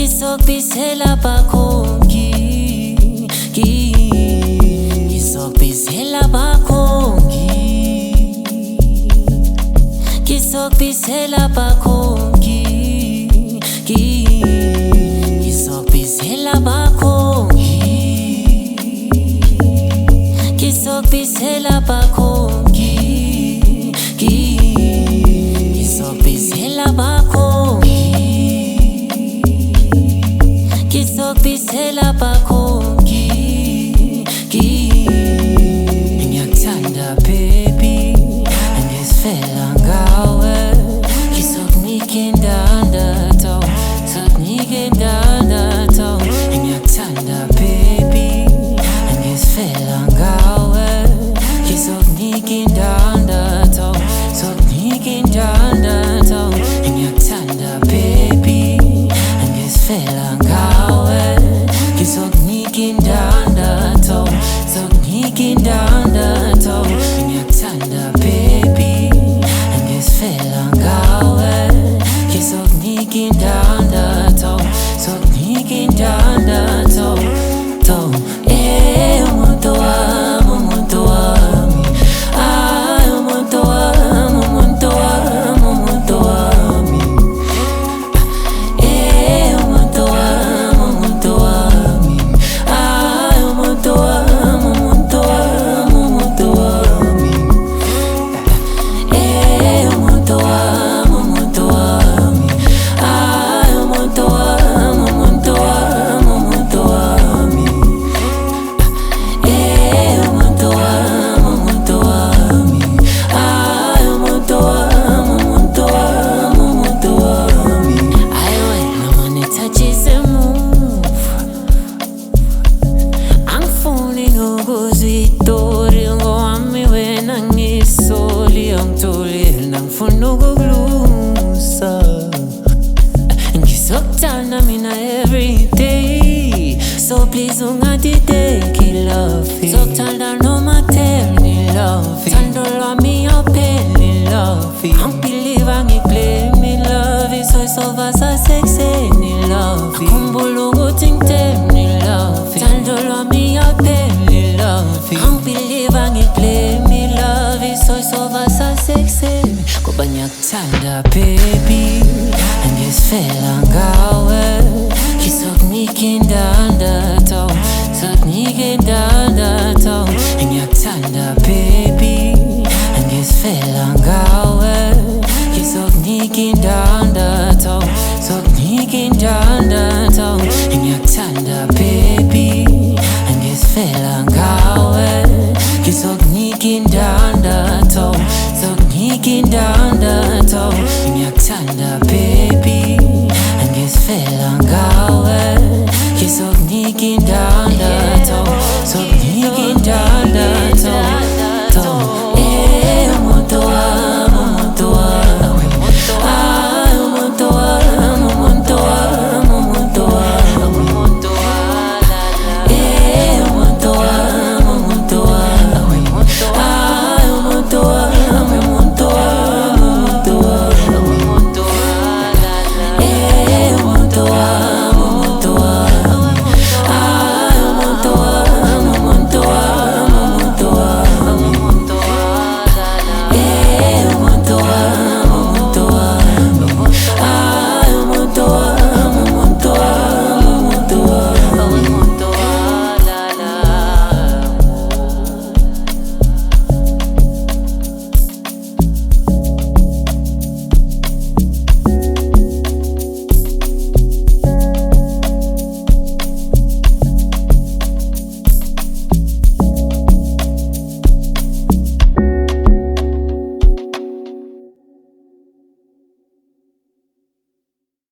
Kisokubisela bakhongi, kisokubisela bakhongi, kisokubisela bakhongi, kisokubisela bakhongi, kisokubisela bakhongi, kisokubisela bakhongi, kisokubisela bakhongi, ngiyakuthanda baby, ngisifela ngawe, ngizokunika indandatho, ngizokunika indandatho. Ngiyakuthanda baby, ngisifela ngawe, ngizokunika indandatho, ngizokunika indandatho. Ngiyakuthanda baby, ngisifela ngawe, ngizokunika indandatho, ngizokunika indandatho. Ngiyakuthanda baby, ngisifela ngawe, ngizokunika indandatho, ngizokunika indandatho. Umuntu wami, umuntu wami, ay umuntu wami, umuntu wami, umuntu wami. Umuntu wami, umuntu wami, ay umuntu wami, umuntu wami, umuntu wami. Umuntu wami, umuntu wami, ay umuntu wami, umuntu wami, umuntu wami. Umuntu wami, umuntu wami, ay umuntu wami, umuntu wami, umuntu wami. Ay wena manithatshise emuva, angifuni ukuzwa itori ngowami wena ngisoli, angitholile angifuni ukukulusa. Ngizokuthanda mina everyday, so please ungadideki love. Ngizokuthanda noma kutheni love, thando lwami awupheli love. Angibelieve angikublame love, soyisova sasekuseni love. Ngikhumbula ukuthi ngitheni love, thando lwami awupheli love. Angibelieve angikublame love, soyisova sasekuseni. Ngoba ngiyakuthanda baby, ngisifela ngawe, ngizokunika indandatho, ngizokunika indandatho. Ngiyakuthanda baby, ngisifela ngawe, ngizokunika indandatho, ngizokunika indandatho. Ngiyakuthanda baby, ngisifela ngawe, ngizokunika indandatho, ngizokunika indandatho. Ngiyakuthanda baby, ngisifela ngawe, ngizokunika indandatho.